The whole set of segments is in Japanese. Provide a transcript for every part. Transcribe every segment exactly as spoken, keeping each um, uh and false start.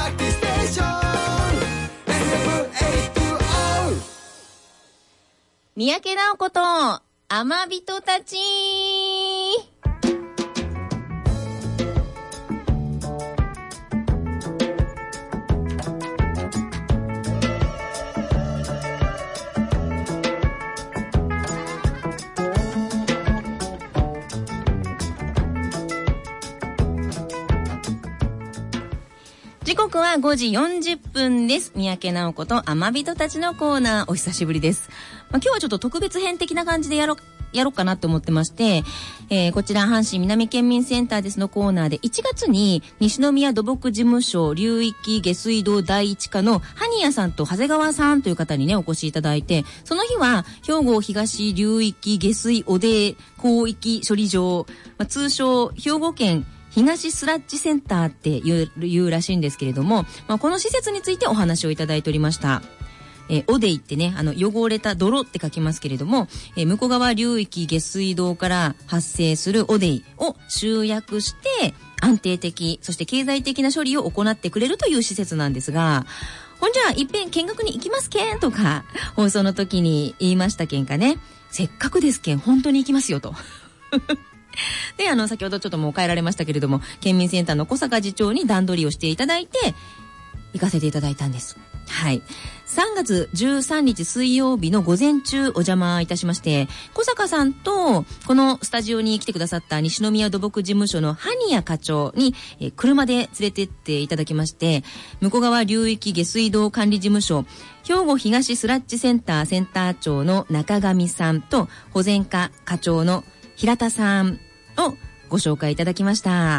崎ステーション エフエムはちじゅう三宅直子と天人たち。時刻はごじよんじゅっぷんです。三宅直子と天人たちのコーナー、お久しぶりです。まあ、今日はちょっと特別編的な感じでやろやろうかなと思ってまして、えー、こちら阪神南県民センターですのコーナーでいちがつに西宮土木事務所流域下水道第一課の萩谷さんと長谷川さんという方にねお越しいただいて、その日は兵庫東流域下水汚泥広域処理場、まあ、通称兵庫県東スラッジセンターっていう、いうらしいんですけれども、まあ、この施設についてお話をいただいておりました。えー、オデイってね、あの、汚れた泥って書きますけれども、えー、向こう側流域下水道から発生するオデイを集約して、安定的、そして経済的な処理を行ってくれるという施設なんですが、ほんじゃあ、いっぺん見学に行きますけんとか、放送の時に言いましたけんかね、せっかくですけん、本当に行きますよと。で、あの、先ほどちょっともう帰られましたけれども、県民センターの小坂次長に段取りをしていただいて、行かせていただいたんです。はい。さんがつじゅうさんにち水曜日の午前中お邪魔いたしまして、小坂さんとこのスタジオに来てくださった西宮土木事務所の萩谷課長に、えー、車で連れてっていただきまして、向こう側流域下水道管理事務所、兵庫東スラッジセンターセンター長の中上さんと保全課課長の平田さんをご紹介いただきました。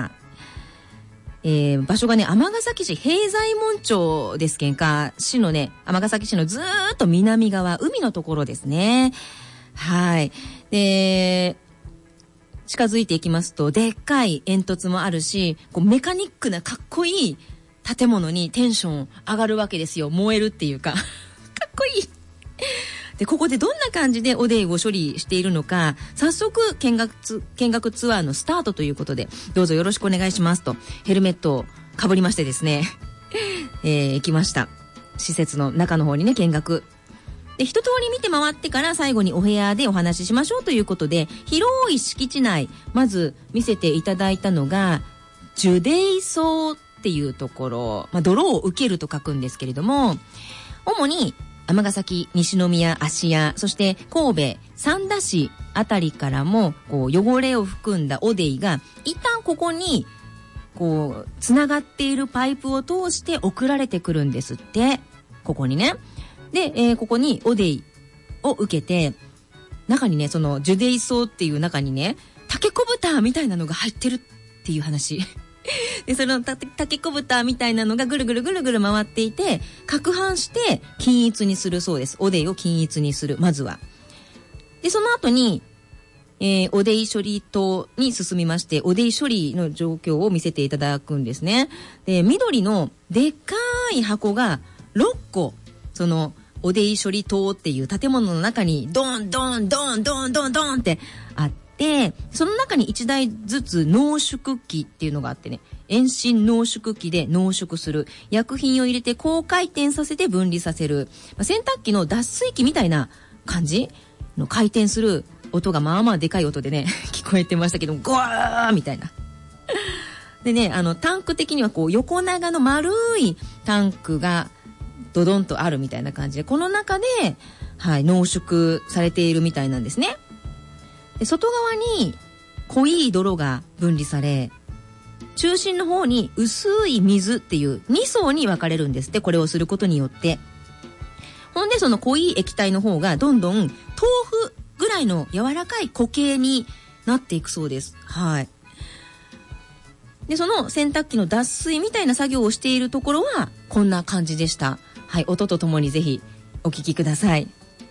えー、場所がね、尼崎市平左衛門町ですけんか、市のね、尼崎市のずーっと南側、海のところですね。はい。で、近づいていきますと、でっかい煙突もあるし、こうメカニックなかっこいい建物にテンション上がるわけですよ。燃えるっていうか。かっこいい。で、ここでどんな感じでオデイを処理しているのか、早速見学ツ、見学ツアーのスタートということで、どうぞよろしくお願いしますと、ヘルメットをかぶりましてですね、えー、行きました。施設の中の方にね、見学。で、一通り見て回ってから最後にお部屋でお話ししましょうということで、広い敷地内、まず見せていただいたのが、樹泥層っていうところ、まあ、泥を受けると書くんですけれども、主に、尼崎、西宮、芦屋、そして神戸、三田市あたりからもこう汚れを含んだオデイが一旦ここにこうつながっているパイプを通して送られてくるんですって。ここにね。で、えー、ここにオデイを受けて、中にね、その樹泥層っていう中にね、タケコブタみたいなのが入ってるっていう話。で、そのタケコブタみたいなのがぐるぐるぐるぐる回っていて、攪拌して均一にするそうです。オデイを均一にする、まずは。で、その後に、えー、オデイ処理棟に進みまして、オデイ処理の状況を見せていただくんですね。で、緑のでっかい箱がろっこ、その、オデイ処理棟っていう建物の中にドンドンドンドンドンドンってあって、で、その中にいちだいずつ濃縮機っていうのがあってね、遠心濃縮機で濃縮する、薬品を入れて高回転させて分離させる、まあ、洗濯機の脱水機みたいな感じの回転する音がまあまあでかい音でね聞こえてましたけど、ゴワーみたいな。でね、あのタンク的にはこう横長の丸いタンクがドドンとあるみたいな感じで、この中で、はい、濃縮されているみたいなんですね。で、外側に濃い泥が分離され、中心の方に薄い水っていうに層に分かれるんですって。これをすることによって。ほんでその濃い液体の方がどんどん豆腐ぐらいの柔らかい固形になっていくそうです。はい。で、その洗濯機の脱水みたいな作業をしているところはこんな感じでした。はい、音とともにぜひお聞きください。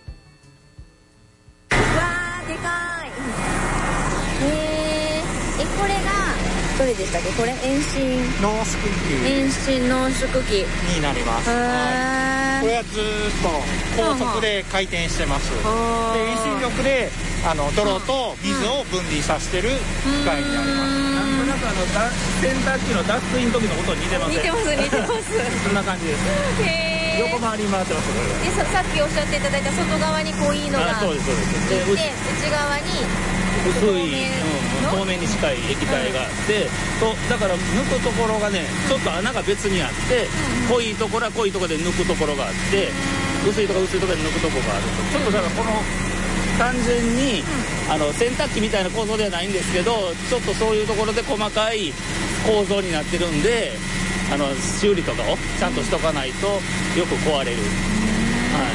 どれでしたっけ？これ遠心濃縮機遠心濃縮機になります。これはずーっと高速で回転してます。で遠心力であの泥と水を分離させてる機械になります。 なんとなくあのだ洗濯機の脱水の時のことに似てません？ 似てます似てますそんな感じです。 へー横回り回ってますこれ。 でささっきおっしゃっていただいた外側に濃いのがあ、そうですそうです。でで内側に薄い、 透明のうん、透明に近い液体があって、とだから抜くところがねちょっと穴が別にあって、濃いところは濃いところで抜くところがあって、薄いところ薄いところで抜くところがあると。ちょっとだからこの単純に、あの洗濯機みたいな構造ではないんですけど、ちょっとそういうところで細かい構造になってるんで、あの修理とかをちゃんとしとかないとよく壊れる。はい、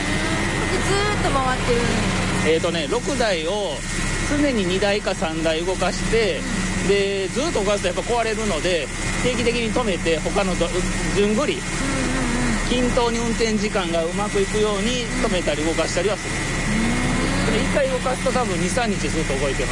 ずーっと回ってる。 えーとね、ろくだいを常ににだいかさんだい動かして、でずっと動かすとやっぱ壊れるので、定期的に止めて他のど順繰り均等に運転時間がうまくいくように止めたり動かしたりはする。でいっかい動かすと多分にさんにちずっと動いてます。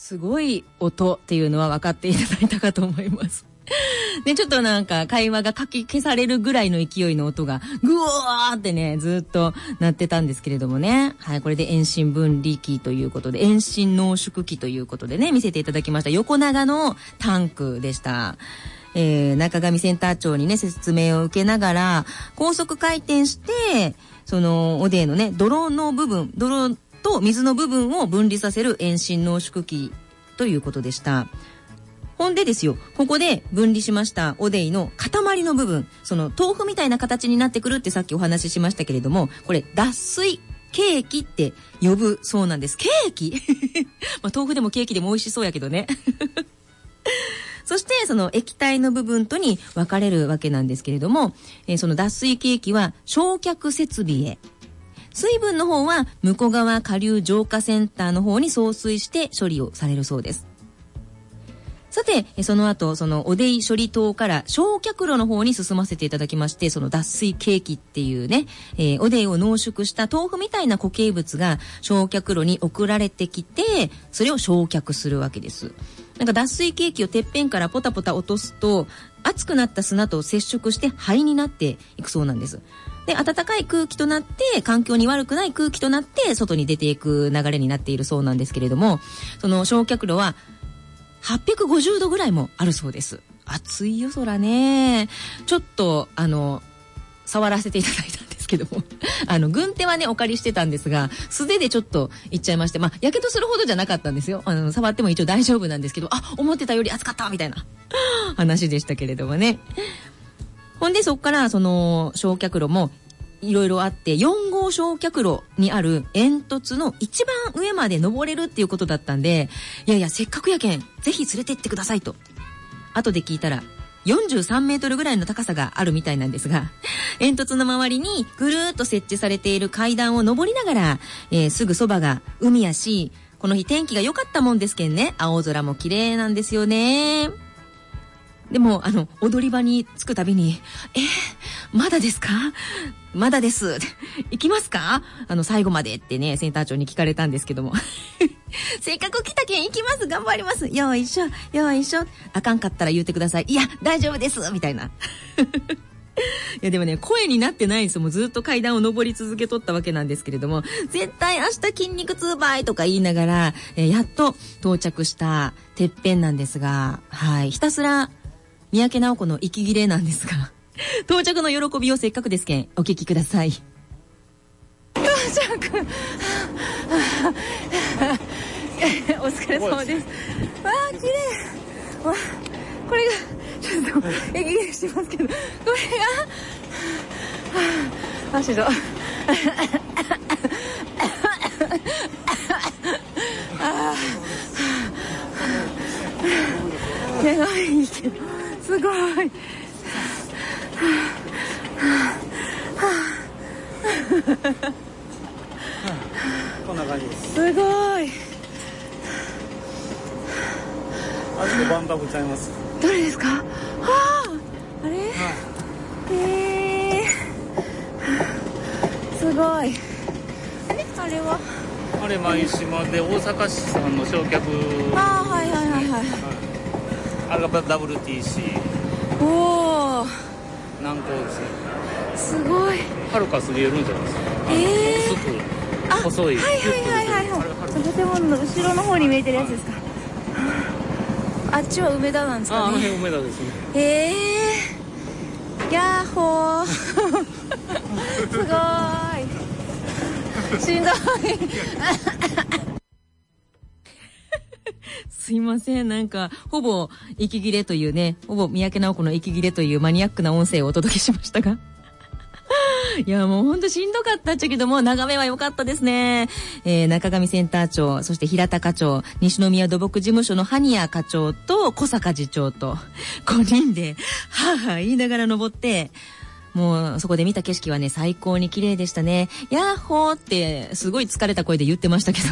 すごい音っていうのは分かっていただいたかと思いますでちょっとなんか会話がかき消されるぐらいの勢いの音がぐわーってねずっと鳴ってたんですけれどもね、はい、これで遠心分離機ということで遠心濃縮機ということでね見せていただきました。横長のタンクでした。えー、中上センター長にね説明を受けながら高速回転してそのおでのね泥の部分泥と水の部分を分離させる遠心濃縮機ということでした。ほんでですよ、ここで分離しましたおでいの塊の部分、その豆腐みたいな形になってくるってさっきお話ししましたけれども、これ脱水ケーキって呼ぶそうなんです。ケーキまあ豆腐でもケーキでも美味しそうやけどねそしてその液体の部分とに分かれるわけなんですけれども、えー、その脱水ケーキは焼却設備へ、水分の方は向こう側下流浄化センターの方に送水して処理をされるそうです。さてその後そのおでい処理棟から焼却炉の方に進ませていただきまして、その脱水ケーキっていうね、えー、おでいを濃縮した豆腐みたいな固形物が焼却炉に送られてきて、それを焼却するわけです。なんか脱水ケーキをてっぺんからポタポタ落とすと熱くなった砂と接触して灰になっていくそうなんです。で暖かい空気となって環境に悪くない空気となって外に出ていく流れになっているそうなんですけれども、その焼却炉ははっぴゃくごじゅうどぐらいもあるそうです。暑いよそらね。ちょっとあの触らせていただいたんですけどもあの軍手はねお借りしてたんですが、素手でちょっといっちゃいまして、まあやけどするほどじゃなかったんですよ。あの触っても一応大丈夫なんですけど、あ思ってたより暑かったみたいな話でしたけれどもね。ほんでそっからその焼却炉もいろいろあって、よんごう焼却炉にある煙突の一番上まで登れるっていうことだったんで、いやいやせっかくやけんぜひ連れてってくださいと後で聞いたらよんじゅうさんメートルぐらいの高さがあるみたいなんですが、煙突の周りにぐるーっと設置されている階段を登りながら、えー、すぐそばが海やし、この日天気が良かったもんですけんね、青空も綺麗なんですよね。でもあの踊り場に着くたびにえー、まだですかまだです行きますかあの最後までってねセンター長に聞かれたんですけどもせっかく来たけん行きます、頑張ります、よいしょよいしょ、あかんかったら言ってください、いや大丈夫ですみたいないやでもね声になってないんですよ。もうずっと階段を上り続けとったわけなんですけれども、絶対明日筋肉痛ばいとか言いながら、えー、やっと到着したてっぺんなんですが、はいひたすら三宅直子の息切れなんですが到着の喜びをせっかくですけんお聞きください。到着お疲れ様です。わあ綺麗わこれがちょっと息切れしてますけど、これが足どあ手がいいけどすごいこんな感じです。 すごい。 足で万博ちゃいます。 どれですか？はあ、あれ？はい、えー、すごい。あれ？あれは？ あれ舞島で大阪市さんの焼却。 ああはいはいはいはい。 あれが ダブリューティーシー。 おお。 南港ですね。 すごい。 はるか過ぎるんじゃないですか。 え薄く細い。 はいはいはいはいはい。建物の後ろの方に見えてるやつですか。あっちは梅田なんですかね。 あ、あの辺梅田ですね。 ええー、ヤッホー。すごーい。しんどい。すいません。なんか、ほぼ息切れというね、ほぼ三宅直子の息切れというマニアックな音声をお届けしましたが。いや、もうほんとしんどかったっちゃけども、眺めは良かったですね。えー、中上センター長、そして平田課長、西宮土木事務所のハニヤ課長と小坂次長と、ごにんで、はぁはぁ言いながら登って、もうそこで見た景色はね、最高に綺麗でしたね。ヤッホーって、すごい疲れた声で言ってましたけど。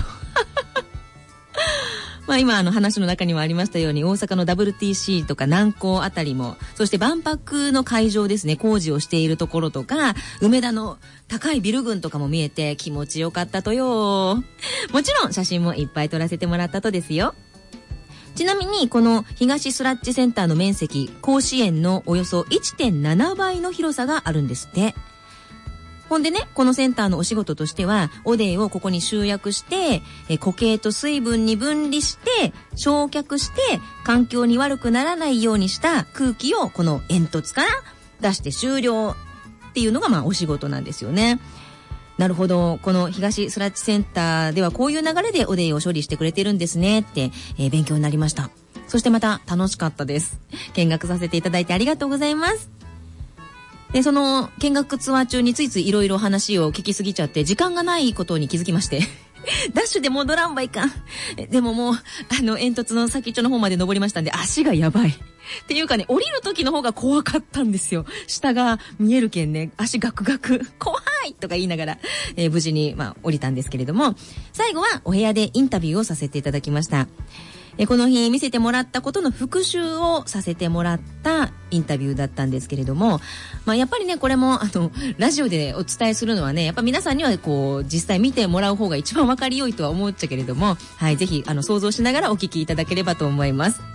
まあ今あの話の中にもありましたように、大阪の ダブリューティーシー とか南港あたりも、そして万博の会場ですね、工事をしているところとか、梅田の高いビル群とかも見えて気持ちよかったとよ。もちろん写真もいっぱい撮らせてもらったとですよ。ちなみにこの東スラッジセンターの面積、甲子園のおよそ いってんなな 倍の広さがあるんですって。ほんでね、このセンターのお仕事としては、汚泥をここに集約して、え固形と水分に分離して、焼却して、環境に悪くならないようにした空気をこの煙突から出して終了っていうのがまあお仕事なんですよね。なるほど。この東スラッジセンターではこういう流れで汚泥を処理してくれてるんですねって、えー、勉強になりました。そしてまた楽しかったです。見学させていただいてありがとうございます。で、その見学ツアー中についついいろいろ話を聞きすぎちゃって時間がないことに気づきましてダッシュで戻らんばいかん。でももうあの煙突の先っちょの方まで登りましたんで足がやばいっていうかね、降りる時の方が怖かったんですよ。下が見えるけんね、足ガクガク怖いとか言いながら、えー、無事にまあ降りたんですけれども、最後はお部屋でインタビューをさせていただきました。えこの日見せてもらったことの復習をさせてもらったインタビューだったんですけれども、まあやっぱりね、これもあのラジオでお伝えするのはね、やっぱ皆さんにはこう実際見てもらう方が一番わかりよいとは思っちゃけれども、はい、ぜひあの想像しながらお聞きいただければと思います。